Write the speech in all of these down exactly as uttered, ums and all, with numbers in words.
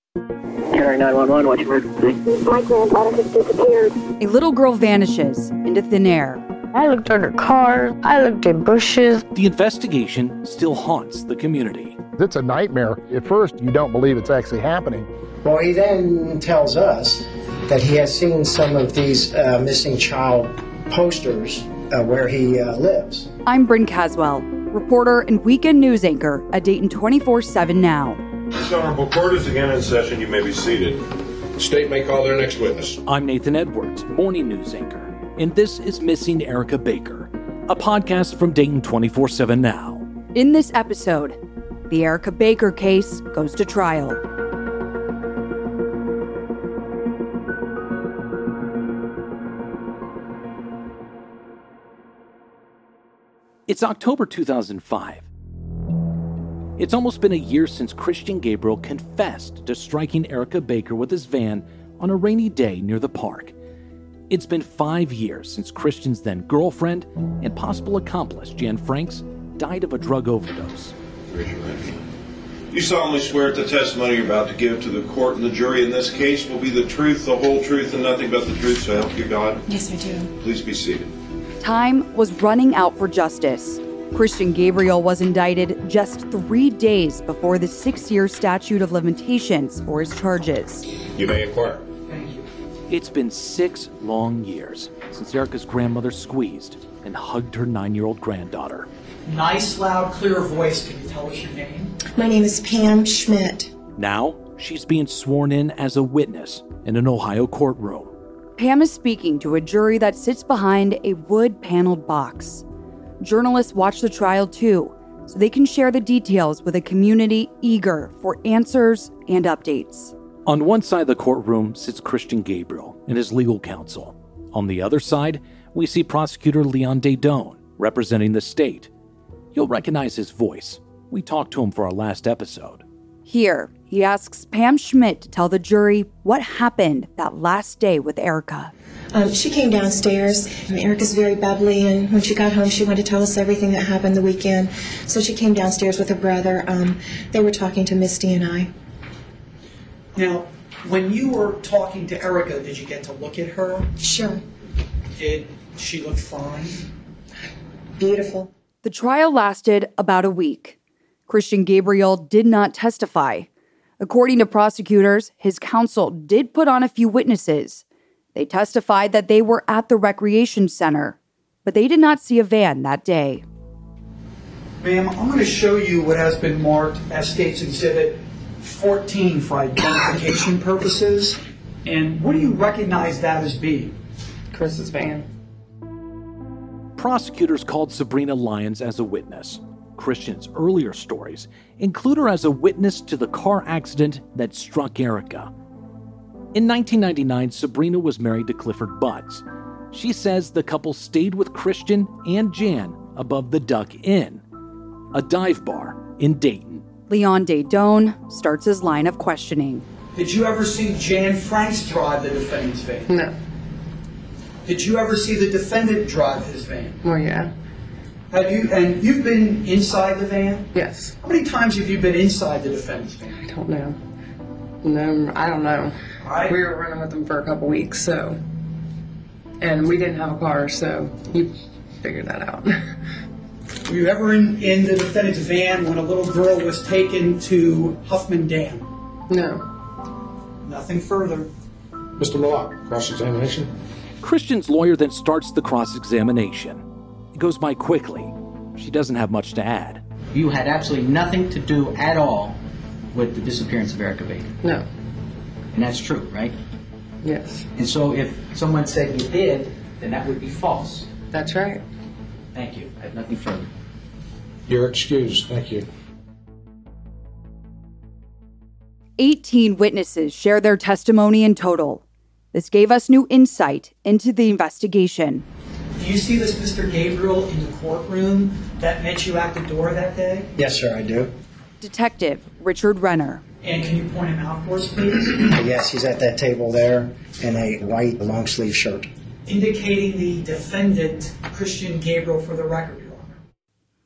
Carry nine one one, what's your emergency? My granddaughter has disappeared. A little girl vanishes into thin air. I looked under cars. I looked in bushes. The investigation still haunts the community. It's a nightmare. At first, you don't believe it's actually happening. Well, he then tells us that he has seen some of these uh, missing child posters uh, where he uh, lives. I'm Bryn Caswell, reporter and weekend news anchor at Dayton twenty-four seven Now. This honorable court is again in session. You may be seated. The state may call their next witness. I'm Nathan Edwards, morning news anchor, and this is Missing Erica Baker, a podcast from Dayton twenty-four seven Now. In this episode, the Erica Baker case goes to trial. It's October two thousand five. It's almost been a year since Christian Gabriel confessed to striking Erica Baker with his van on a rainy day near the park. It's been five years since Christian's then girlfriend and possible accomplice, Jan Franks, died of a drug overdose. You solemnly swear that the testimony you're about to give to the court and the jury in this case will be the truth, the whole truth, and nothing but the truth, so help you God? Yes, I do. Please be seated. Time was running out for justice. Christian Gabriel was indicted just three days before the six-year statute of limitations for his charges. You may inquire. Thank you. It's been six long years since Erica's grandmother squeezed and hugged her nine-year-old granddaughter. Nice, loud, clear voice. Can you tell us your name? My name is Pam Schmidt. Now, she's being sworn in as a witness in an Ohio courtroom. Pam is speaking to a jury that sits behind a wood-paneled box. Journalists watch the trial too, so they can share the details with a community eager for answers and updates. On one side of the courtroom sits Christian Gabriel and his legal counsel. On the other side, we see prosecutor Leon Daedone representing the state. You'll recognize his voice. We talked to him for our last episode. Here, he asks Pam Schmidt to tell the jury what happened that last day with Erica. Um, she came downstairs, and Erica's very bubbly, and when she got home, she wanted to tell us everything that happened the weekend. So she came downstairs with her brother. Um, they were talking to Misty and I. Now, when you were talking to Erica, did you get to look at her? Sure. Did she look fine? Beautiful. The trial lasted about a week. Christian Gabriel did not testify. According to prosecutors, his counsel did put on a few witnesses. They testified that they were at the recreation center, but they did not see a van that day. Ma'am, I'm going to show you what has been marked as State's Exhibit fourteen for identification purposes. And what do you recognize that as being? Chris's van. Prosecutors called Sabrina Lyons as a witness. Christian's earlier stories include her as a witness to the car accident that struck Erica. In nineteen ninety-nine, Sabrina was married to Clifford Butts. She says the couple stayed with Christian and Jan above the Duck Inn, a dive bar in Dayton. Leon Daedone starts his line of questioning. Did you ever see Jan Franks drive the defendant's van? No. Did you ever see the defendant drive his van? Well, yeah. Have you, and you've been inside the van? Yes. How many times have you been inside the defendant's van? I don't know. No, I don't know. All right. We were running with them for a couple weeks, so. And we didn't have a car, so you figured that out. Were you ever in, in the defendant's van when a little girl was taken to Huffman Dam? No. Nothing further. Mister Malott, cross-examination. Christian's lawyer then starts the cross-examination. It goes by quickly. She doesn't have much to add. You had absolutely nothing to do at all with the disappearance of Erica Baker. No. And that's true, right? Yes. And so if someone said you did, then that would be false. That's right. Thank you. I have nothing further. You're excused. Thank you. eighteen witnesses share their testimony in total. This gave us new insight into the investigation. Do you see this Mister Gabriel in the courtroom that met you at the door that day? Yes, sir, I do. Detective Richard Renner. And can you point him out for us, please? Yes, he's at that table there in a white long-sleeve shirt. Indicating the defendant, Christian Gabriel, for the record, Your Honor.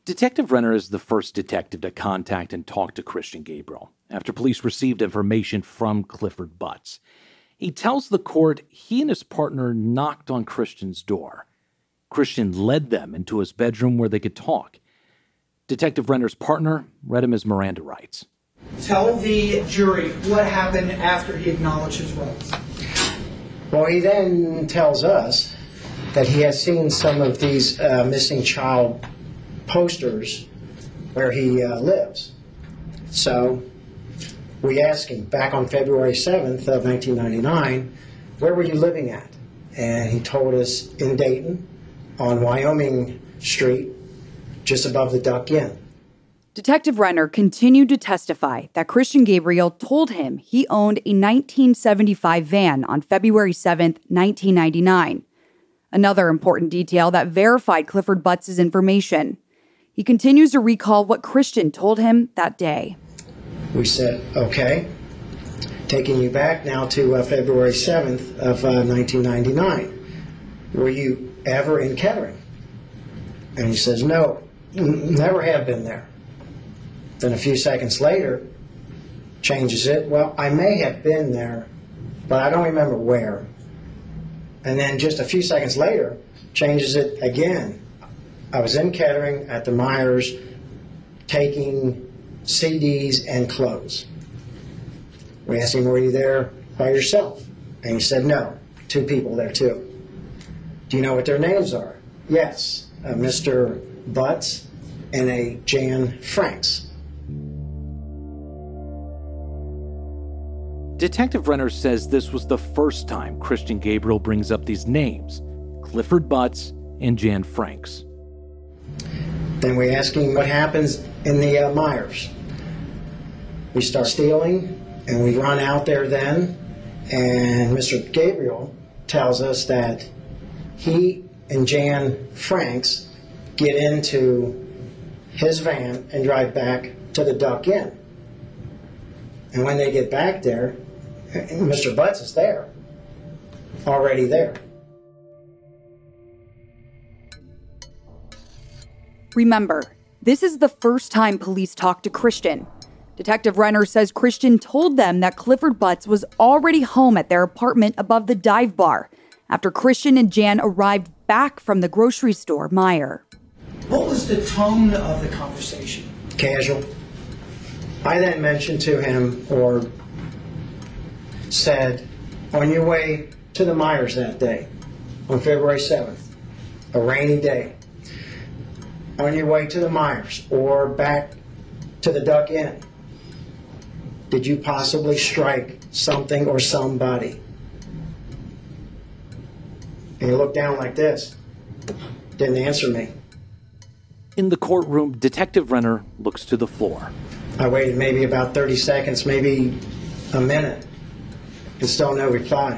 Detective Renner is the first detective to contact and talk to Christian Gabriel after police received information from Clifford Butts. He tells the court he and his partner knocked on Christian's door. Christian led them into his bedroom where they could talk. Detective Renner's partner read him his Miranda rights. Tell the jury what happened after he acknowledged his rights. Well, he then tells us that he has seen some of these uh, missing child posters where he uh, lives. So we asked him back on February seventh of nineteen ninety-nine, where were you living at? And he told us in Dayton on Wyoming Street, just above the Duck Inn. Detective Renner continued to testify that Christian Gabriel told him he owned a nineteen seventy-five van on February seventh, nineteen ninety-nine. Another important detail that verified Clifford Butts' information. He continues to recall what Christian told him that day. We said, okay, taking you back now to uh, February seventh of uh, nineteen ninety-nine. Were you ever in Kettering? And he says, no, n- never have been there. Then a few seconds later, changes it. Well, I may have been there, but I don't remember where. And then just a few seconds later, changes it again. I was in Kettering at the Myers taking C Ds and clothes. We asked him, were you there by yourself? And he said, no, two people there too. Do you know what their names are? Yes, uh, Mister Butts and a Jan Franks. Detective Renner says this was the first time Christian Gabriel brings up these names, Clifford Butts and Jan Franks. Then we ask him what happens in the uh, Myers. We start stealing, and we run out there then, and Mister Gabriel tells us that he and Jan Franks get into his van and drive back to the Duck Inn. And when they get back there, Mister Butts is there, already there. Remember, this is the first time police talked to Christian. Detective Renner says Christian told them that Clifford Butts was already home at their apartment above the dive bar after Christian and Jan arrived back from the grocery store, Meijer. What was the tone of the conversation? Casual. I then mentioned to him, or said, on your way to the Myers that day, on February seventh, a rainy day, on your way to the Myers or back to the Duck Inn, did you possibly strike something or somebody? And he looked down like this, didn't answer me. In the courtroom, Detective Renner looks to the floor. I waited maybe about thirty seconds, maybe a minute, and still no reply.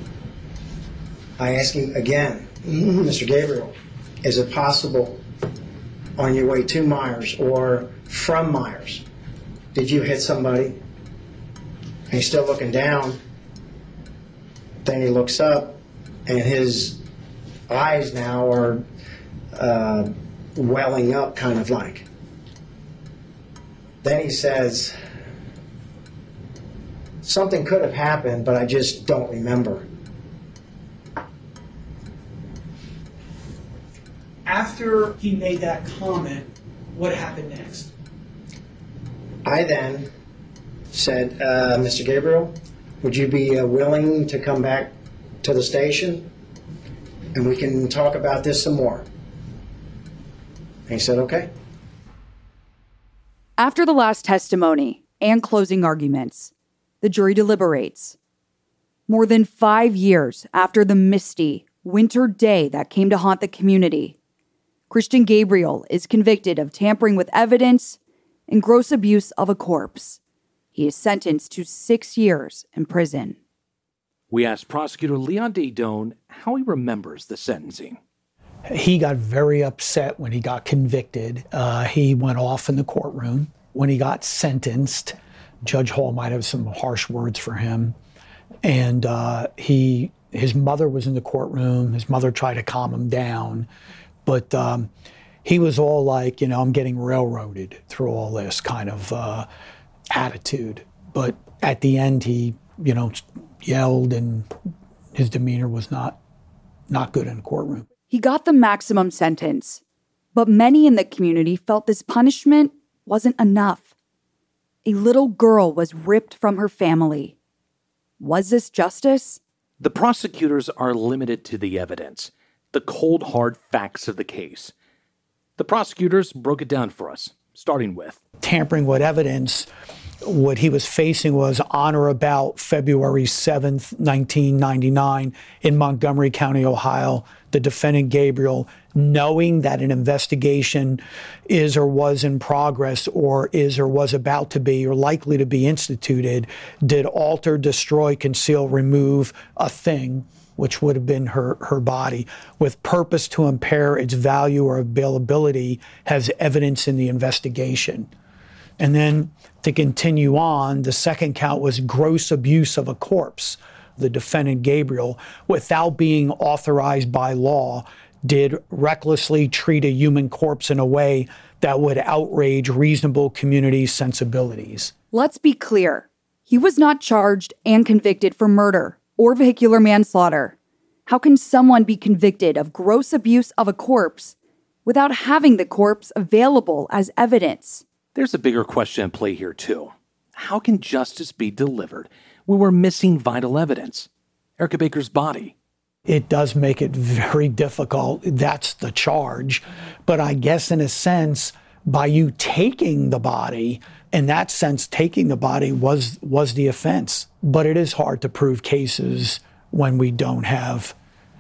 I asked him again, Mister Gabriel, is it possible on your way to Myers or from Myers, did you hit somebody? And he's still looking down. Then he looks up, and his eyes now are uh, welling up, kind of like. Then he says, something could have happened, but I just don't remember. After he made that comment, what happened next? I then said, uh, Mister Gabriel, would you be uh, willing to come back to the station and we can talk about this some more? And he said, okay. After the last testimony and closing arguments, the jury deliberates. More than five years after the misty winter day that came to haunt the community, Christian Gabriel is convicted of tampering with evidence and gross abuse of a corpse. He is sentenced to six years in prison. We asked prosecutor Leon Daydone how he remembers the sentencing. He got very upset when he got convicted. Uh, he went off in the courtroom. When he got sentenced, Judge Hall might have some harsh words for him. And uh, he, his mother was in the courtroom. His mother tried to calm him down. But um, he was all like, you know, I'm getting railroaded through all this kind of uh, attitude. But at the end, he, you know, yelled, and his demeanor was not not good in the courtroom. He got the maximum sentence, but many in the community felt this punishment wasn't enough. A little girl was ripped from her family. Was this justice? The prosecutors are limited to the evidence, the cold, hard facts of the case. The prosecutors broke it down for us, starting with tampering with evidence. What he was facing was on or about February seventh, nineteen ninety-nine, in Montgomery County, Ohio. The defendant, Gabriel, knowing that an investigation is or was in progress, or is or was about to be, or likely to be instituted, did alter, destroy, conceal, remove a thing, which would have been her, her body, with purpose to impair its value or availability as evidence in the investigation. And then to continue on, the second count was gross abuse of a corpse. The defendant, Gabriel, without being authorized by law, did recklessly treat a human corpse in a way that would outrage reasonable community sensibilities. Let's be clear. He was not charged and convicted for murder or vehicular manslaughter. How can someone be convicted of gross abuse of a corpse without having the corpse available as evidence? There's a bigger question at play here, too. How can justice be delivered when we're missing vital evidence? Erica Baker's body. It does make it very difficult. That's the charge. But I guess in a sense, by you taking the body, in that sense, taking the body was was the offense. But it is hard to prove cases when we don't have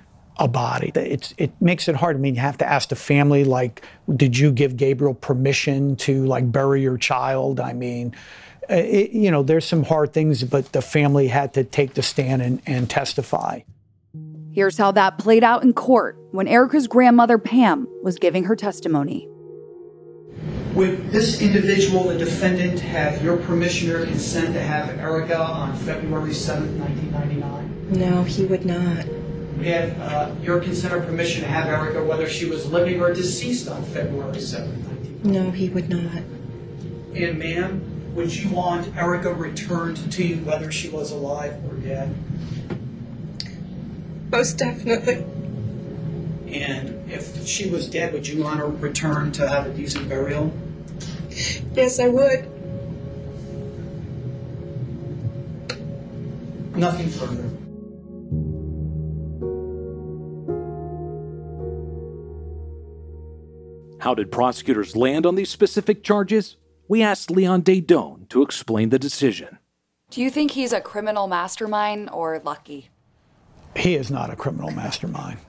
a body. It's, it makes it hard. I mean, you have to ask the family, like, did you give Gabriel permission to, like, bury your child? I mean, it, you know, there's some hard things, but the family had to take the stand and, and testify. Here's how that played out in court when Erica's grandmother, Pam, was giving her testimony. Would this individual, the defendant, have your permission or consent to have Erica on February seventh, nineteen ninety-nine? No, he would not. Would he have uh, your consent or permission to have Erica, whether she was living or deceased, on February seventh, nineteen ninety-nine? No, he would not. And ma'am, would you want Erica returned to you, whether she was alive or dead? Most definitely. And if she was dead, would you want her returned to have a decent burial? Yes, I would. Nothing further. How did prosecutors land on these specific charges? We asked Leon Daedone to explain the decision. Do you think he's a criminal mastermind or lucky? He is not a criminal mastermind.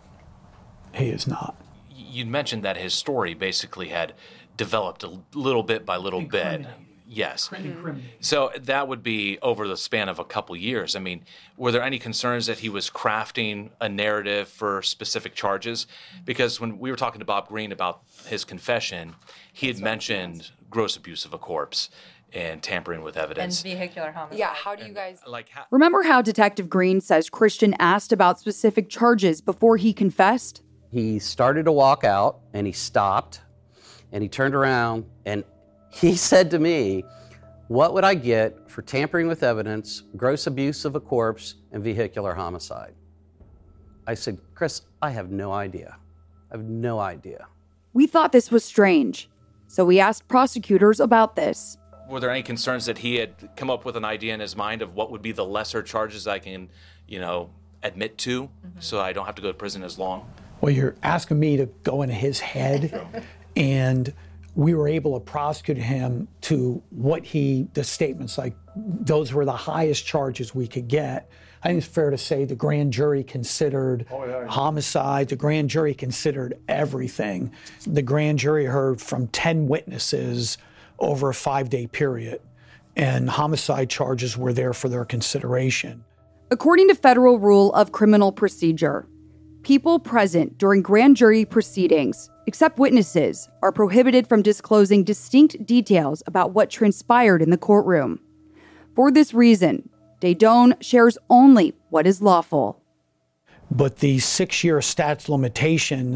He is not. You mentioned that his story basically had developed a little bit by little bit. Yes. Mm-hmm. So that would be over the span of a couple years. I mean, were there any concerns that he was crafting a narrative for specific charges? Because when we were talking to Bob Green about his confession, he had mentioned gross abuse of a corpse and tampering with evidence. And vehicular homicide. Yeah, how do you guys... Like, how- Remember how Detective Green says Christian asked about specific charges before he confessed? He started to walk out, and he stopped, and he turned around, and he said to me, what would I get for tampering with evidence, gross abuse of a corpse, and vehicular homicide? I said, Chris, I have no idea. I have no idea. We thought this was strange, so we asked prosecutors about this. Were there any concerns that he had come up with an idea in his mind of what would be the lesser charges I can, you know, admit to, mm-hmm. so I don't have to go to prison as long? Well, you're asking me to go into his head, and we were able to prosecute him to what he, the statements, like those were the highest charges we could get. I think it's fair to say the grand jury considered oh, yeah, yeah. homicide. The grand jury considered everything. The grand jury heard from ten witnesses over a five-day period, and homicide charges were there for their consideration. According to Federal Rule of Criminal Procedure, people present during grand jury proceedings, except witnesses, are prohibited from disclosing distinct details about what transpired in the courtroom. For this reason, Daedone shares only what is lawful. But the six-year statute of limitations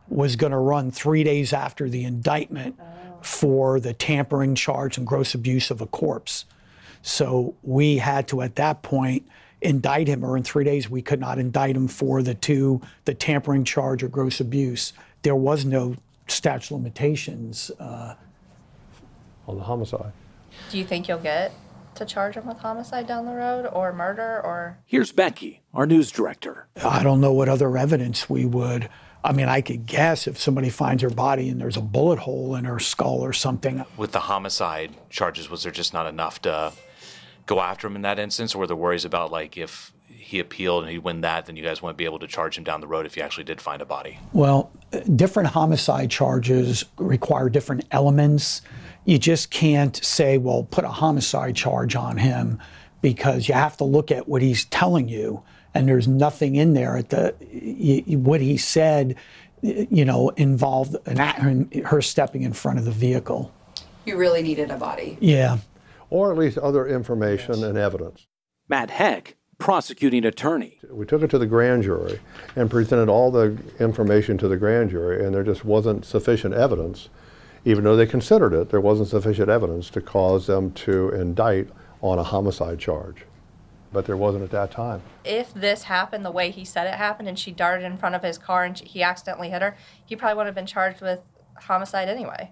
was going to run three days after the indictment for the tampering charge and gross abuse of a corpse. So we had to, at that point, indict him, or in three days we could not indict him for the two, the tampering charge or gross abuse. There was no statute of limitations. Uh, on the homicide. Do you think you'll get to charge him with homicide down the road, or murder, or? Here's Becky, our news director. I don't know what other evidence we would. I mean, I could guess if somebody finds her body and there's a bullet hole in her skull or something. With the homicide charges, was there just not enough to go after him in that instance, or were there worries about, like, if he appealed and he'd win that, then you guys wouldn't be able to charge him down the road if you actually did find a body? Well, different homicide charges require different elements. You just can't say, well, put a homicide charge on him, because you have to look at what he's telling you, and there's nothing in there at the you, what he said, you know, involved an, her stepping in front of the vehicle. You really needed a body. Yeah. Or at least other information yes. and evidence. Matt Heck, prosecuting attorney. We took it to the grand jury and presented all the information to the grand jury, and there just wasn't sufficient evidence. Even though they considered it, there wasn't sufficient evidence to cause them to indict on a homicide charge. But there wasn't at that time. If this happened the way he said it happened, and she darted in front of his car and he accidentally hit her, he probably would have been charged with homicide anyway.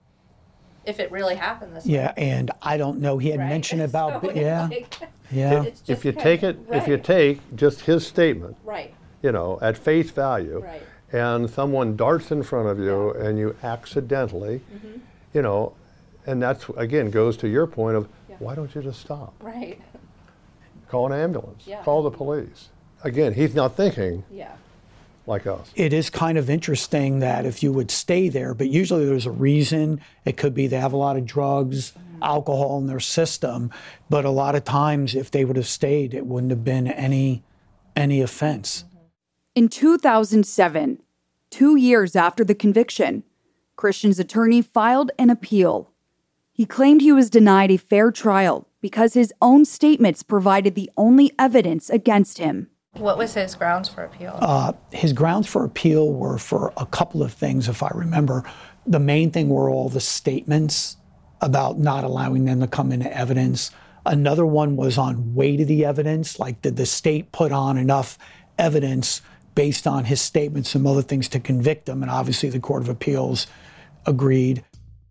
If it really happened this yeah, way. Yeah, and I don't know. He had right? mentioned about, so yeah, like, yeah. If, if you take it, right. if you take just his statement, right. you know, at face value, right. and someone darts in front of you yeah. and you accidentally, mm-hmm. you know, and that's, again, goes to your point of, yeah. why don't you just stop? Right. Call an ambulance. Yeah. Call the police. Again, he's not thinking yeah. like us. It is kind of interesting that if you would stay there, but usually there's a reason. It could be they have a lot of drugs, mm-hmm. alcohol in their system, but a lot of times if they would have stayed, it wouldn't have been any, any offense. Mm-hmm. In two thousand seven, two years after the conviction, Christian's attorney filed an appeal. He claimed he was denied a fair trial because his own statements provided the only evidence against him. What was his grounds for appeal? Uh, his grounds for appeal were for a couple of things, if I remember. The main thing were all the statements about not allowing them to come into evidence. Another one was on weight of the evidence, like did the state put on enough evidence based on his statements and other things to convict him, and obviously the Court of Appeals agreed.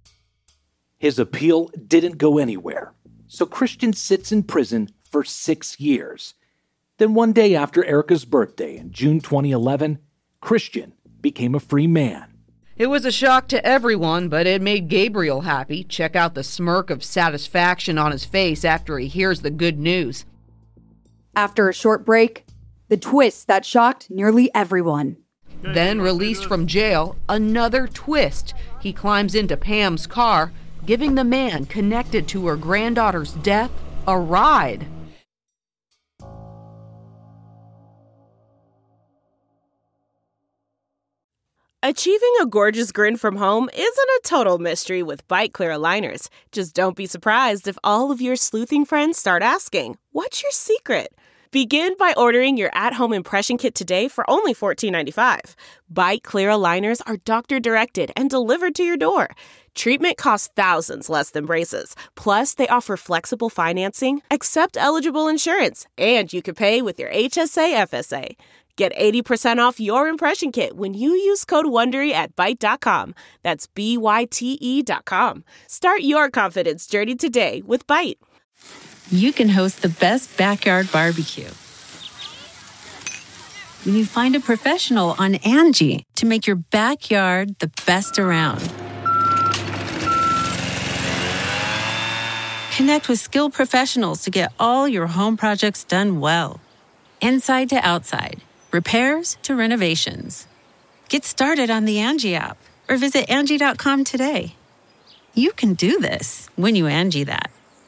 His appeal didn't go anywhere, so Christian sits in prison for six years. Then one day after Erica's birthday in June twenty eleven, Christian became a free man. It was a shock to everyone, but it made Gabriel happy. Check out the smirk of satisfaction on his face after he hears the good news. After a short break, the twist that shocked nearly everyone. Then released from jail, another twist. He climbs into Pam's car, giving the man connected to her granddaughter's death a ride. Achieving a gorgeous grin from home isn't a total mystery with Byte Clear aligners. Just don't be surprised if all of your sleuthing friends start asking, "What's your secret?" Begin by ordering your at-home impression kit today for only fourteen ninety-five. Byte Clear aligners are doctor-directed and delivered to your door. Treatment costs thousands less than braces. Plus, they offer flexible financing, accept eligible insurance, and you can pay with your H S A F S A. Get eighty percent off your impression kit when you use code WONDERY at byte dot com. That's B Y T E dot com. Start your confidence journey today with Byte. You can host the best backyard barbecue when you find a professional on Angie to make your backyard the best around. Connect with skilled professionals to get all your home projects done well. Inside to outside, repairs to renovations. Get started on the Angie app or visit Angie dot com today. You can do this when you Angie that.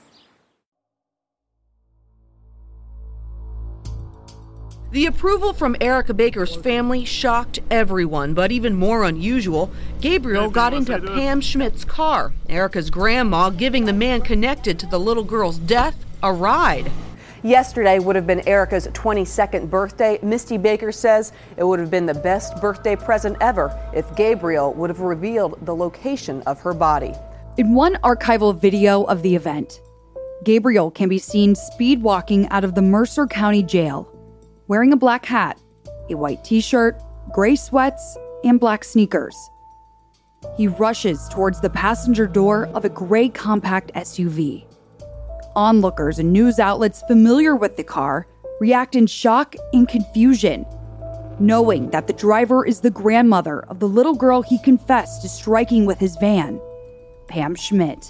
The approval from Erica Baker's family shocked everyone, but even more unusual, Gabriel got into Pam Schmidt's car, Erica's grandma giving the man connected to the little girl's death a ride. Yesterday would have been Erica's twenty-second birthday. Misty Baker says it would have been the best birthday present ever if Gabriel would have revealed the location of her body. In one archival video of the event, Gabriel can be seen speed walking out of the Mercer County Jail, wearing a black hat, a white t-shirt, gray sweats, and black sneakers. He rushes towards the passenger door of a gray compact S U V. Onlookers and news outlets familiar with the car react in shock and confusion, knowing that the driver is the grandmother of the little girl he confessed to striking with his van, Pam Schmidt.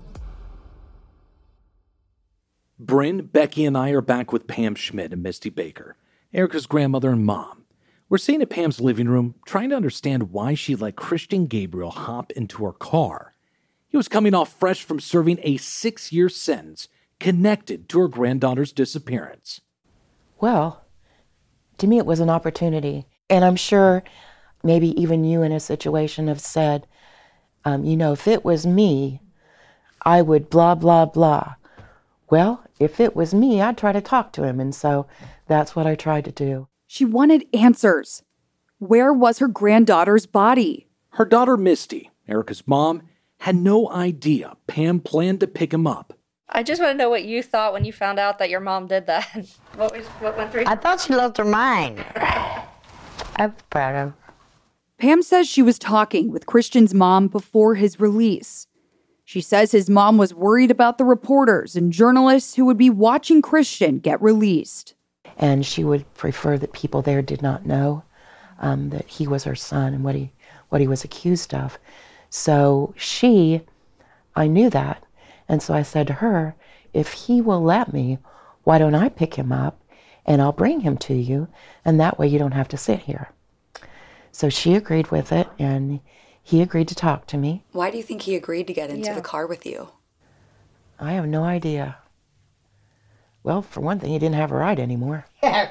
Bryn, Becky, and I are back with Pam Schmidt and Misty Baker, Erica's grandmother and mom. We're sitting at Pam's living room trying to understand why she let Christian Gabriel hop into her car. He was coming off fresh from serving a six-year sentence connected to her granddaughter's disappearance. Well, to me it was an opportunity. And I'm sure maybe even you in a situation have said, um, you know, if it was me, I would blah, blah, blah. Well, if it was me, I'd try to talk to him. And so that's what I tried to do. She wanted answers. Where was her granddaughter's body? Her daughter Misty, Erica's mom, had no idea Pam planned to pick him up. I just want to know what you thought when you found out that your mom did that. What was what went through? I thought she lost her mind. I'm proud of her. Pam says she was talking with Christian's mom before his release. She says his mom was worried about the reporters and journalists who would be watching Christian get released. And she would prefer that people there did not know um, that he was her son and what he what he was accused of. So she, I knew that. And so I said to her, if he will let me, why don't I pick him up and I'll bring him to you, and that way you don't have to sit here. So she agreed with it, and he agreed to talk to me. Why do you think he agreed to get into Yeah. the car with you? I have no idea. Well, for one thing, he didn't have a ride anymore.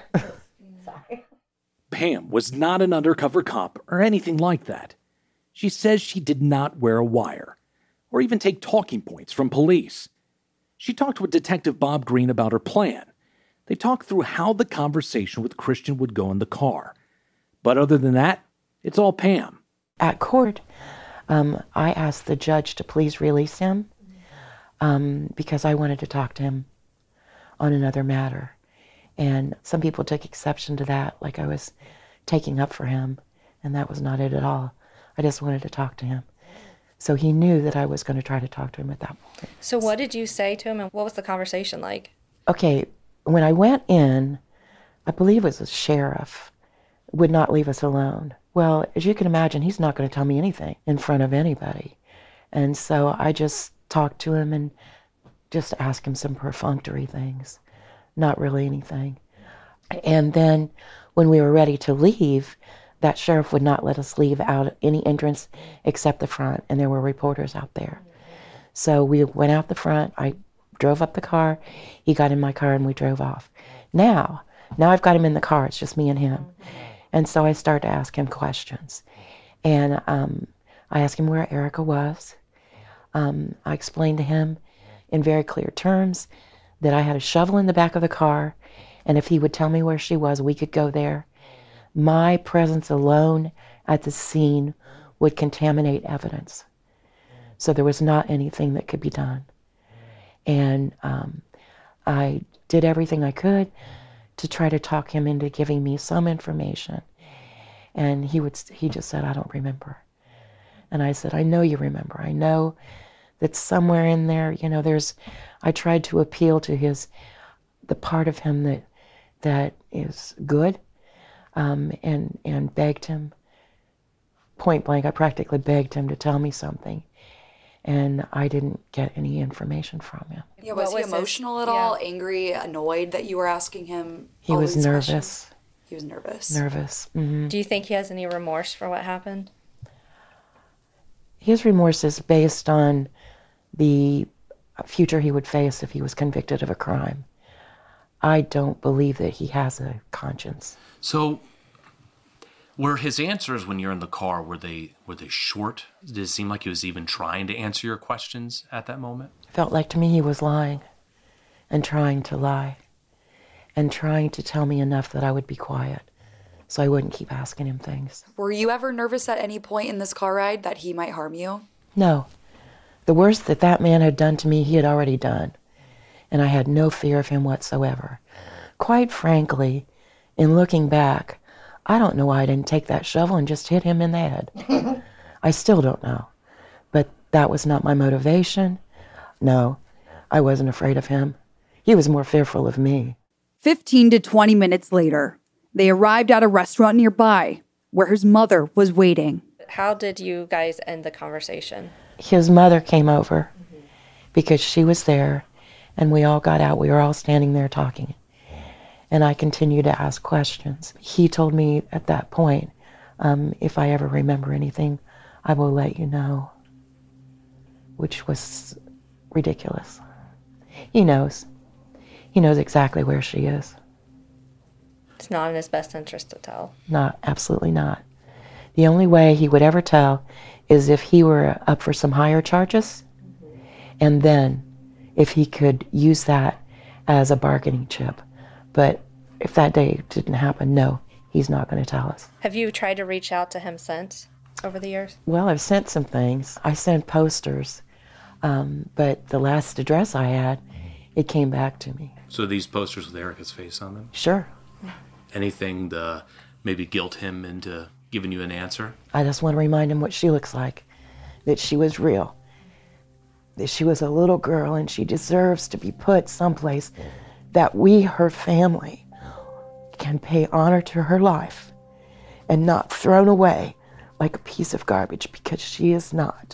Pam was not an undercover cop or anything like that. She says she did not wear a wire or even take talking points from police. She talked with Detective Bob Green about her plan. They talked through how the conversation with Christian would go in the car. But other than that, it's all Pam. At court, um, I asked the judge to please release him um, because I wanted to talk to him on another matter. And some people took exception to that, like I was taking up for him, and that was not it at all. I just wanted to talk to him. So he knew that I was going to try to talk to him at that point. So what did you say to him, and what was the conversation like? Okay, when I went in, I believe it was the sheriff, would not leave us alone. Well, as you can imagine, he's not going to tell me anything in front of anybody. And so I just talked to him and just asked him some perfunctory things, not really anything. And then when we were ready to leave, that sheriff would not let us leave out any entrance except the front, and there were reporters out there. So we went out the front, I drove up the car, he got in my car, and we drove off. Now, now I've got him in the car, it's just me and him. And so I started to ask him questions. And um, I asked him where Erica was. Um, I explained to him in very clear terms that I had a shovel in the back of the car, and if he would tell me where she was, we could go there. My presence alone at the scene would contaminate evidence. So there was not anything that could be done. And um, I did everything I could to try to talk him into giving me some information. And he would, he just said, I don't remember. And I said, I know you remember. I know that somewhere in there, you know, there's, I tried to appeal to his, the part of him that, that is good. Um, and, and begged him, point blank, I practically begged him to tell me something. And I didn't get any information from him. Yeah, was What he was emotional his- at all? yeah. Angry, annoyed that you were asking him He all was these nervous. questions? He was nervous. Nervous. Mm-hmm. Do you think he has any remorse for what happened? His remorse is based on the future he would face if he was convicted of a crime. I don't believe that he has a conscience. So, were his answers when you're in the car, were they were they short? Did it seem like he was even trying to answer your questions at that moment? Felt like to me he was lying and trying to lie. and trying to tell me enough that I would be quiet so I wouldn't keep asking him things. Were you ever nervous at any point in this car ride that he might harm you? No. The worst that that man had done to me, he had already done. And I had no fear of him whatsoever. Quite frankly, in looking back, I don't know why I didn't take that shovel and just hit him in the head. I still don't know. But that was not my motivation. No, I wasn't afraid of him. He was more fearful of me. Fifteen to twenty minutes later, they arrived at a restaurant nearby where his mother was waiting. How did you guys end the conversation? His mother came over mm-hmm. because she was there, and we all got out. We were all standing there talking. And I continued to ask questions. He told me at that point, um, if I ever remember anything, I will let you know, which was ridiculous. He knows. He knows exactly where she is. It's not in his best interest to tell. Not, absolutely not. The only way he would ever tell is if he were up for some higher charges, mm-hmm. and then if he could use that as a bargaining chip. But if that day didn't happen, no, he's not going to tell us. Have you tried to reach out to him since, over the years? Well, I've sent some things. I sent posters, um, but the last address I had, it came back to me. So these posters with Erica's face on them? Sure. Anything to maybe guilt him into giving you an answer? I just want to remind him what she looks like, that she was real, that she was a little girl and she deserves to be put someplace that we, her family, can pay honor to her life and not thrown away like a piece of garbage, because she is not.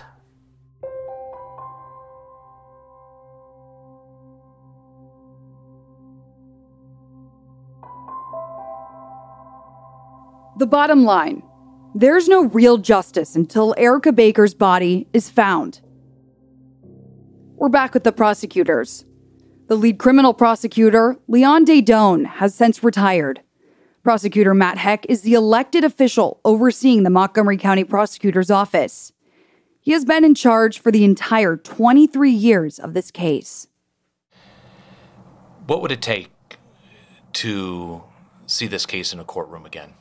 The bottom line, there's no real justice until Erica Baker's body is found. We're back with the prosecutors. The lead criminal prosecutor, Leon Daydone, has since retired. Prosecutor Matt Heck is the elected official overseeing the Montgomery County Prosecutor's Office. He has been in charge for the entire twenty-three years of this case. What would it take to see this case in a courtroom again?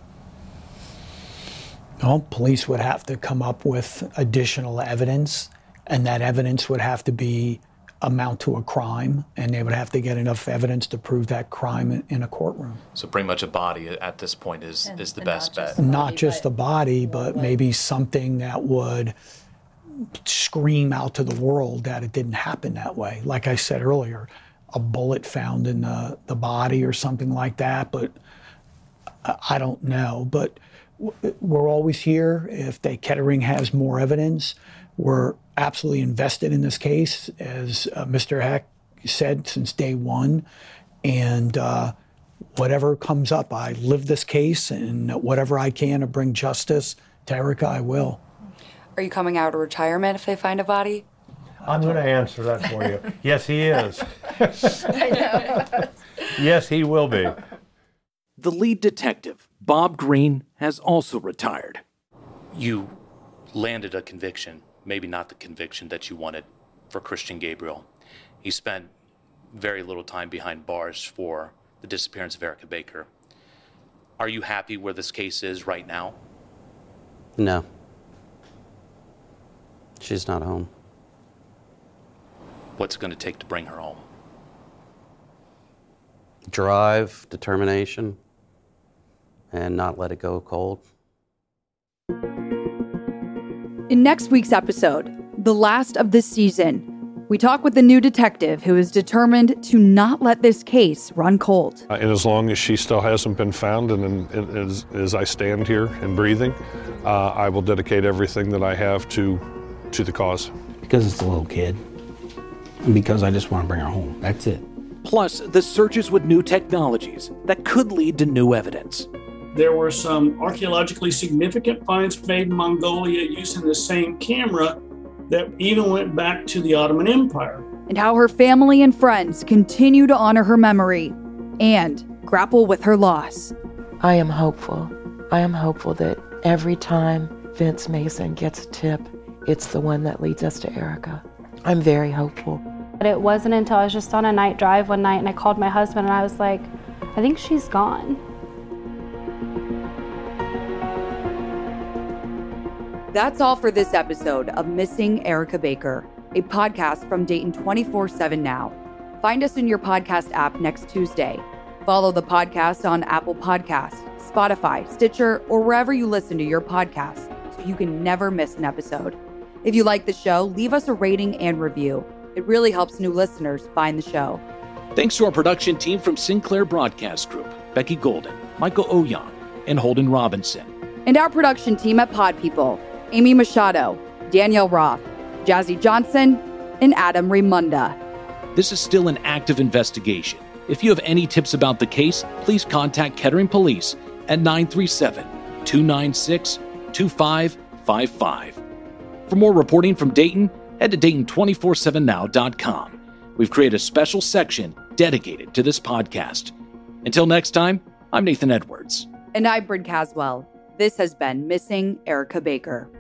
Well, police would have to come up with additional evidence, and that evidence would have to be amount to a crime, and they would have to get enough evidence to prove that crime in, in a courtroom. So pretty much a body at this point is, and, is the best bet. Not just the body, but maybe something that would scream out to the world that it didn't happen that way. Like I said earlier, a bullet found in the, the body or something like that, but I don't know. But we're always here. If Day Kettering has more evidence, we're absolutely invested in this case, as uh, Mister Heck said, since day one. And uh, whatever comes up, I live this case, and whatever I can to bring justice to Erica, I will. Are you coming out of retirement if they find a body? I'm going to answer that for you. Yes, he is. I know. Yes, he will be. The lead detective, Bob Green, has also retired. You landed a conviction, maybe not the conviction that you wanted for Christian Gabriel. He spent very little time behind bars for the disappearance of Erica Baker. Are you happy where this case is right now? No. She's not home. What's it going to take to bring her home? Drive, determination, and not let it go cold. In next week's episode, the last of this season, we talk with the new detective who is determined to not let this case run cold. Uh, and as long as she still hasn't been found, and, and, and as, as I stand here and breathing, uh, I will dedicate everything that I have to, to the cause. Because it's a little kid, and because I just want to bring her home. That's it. Plus, the searches with new technologies that could lead to new evidence. There were some archaeologically significant finds made in Mongolia using the same camera that even went back to the Ottoman Empire. And how her family and friends continue to honor her memory and grapple with her loss. I am hopeful. I am hopeful that every time Vince Mason gets a tip, it's the one that leads us to Erica. I'm very hopeful. But it wasn't until I was just on a night drive one night and I called my husband and I was like, I think she's gone. That's all for this episode of Missing Erica Baker, a podcast from Dayton twenty-four seven Now. Find us in your podcast app next Tuesday. Follow the podcast on Apple Podcasts, Spotify, Stitcher, or wherever you listen to your podcasts so you can never miss an episode. If you like the show, leave us a rating and review. It really helps new listeners find the show. Thanks to our production team from Sinclair Broadcast Group, Becky Golden, Michael Oyan, and Holden Robinson. And our production team at Pod People, Amy Machado, Danielle Roth, Jazzy Johnson, and Adam Raimunda. This is still an active investigation. If you have any tips about the case, please contact Kettering Police at nine three seven, two nine six, two five five five. For more reporting from Dayton, head to Dayton two four seven now dot com. We've created a special section dedicated to this podcast. Until next time, I'm Nathan Edwards. And I'm Bryn Caswell. This has been Missing Erica Baker.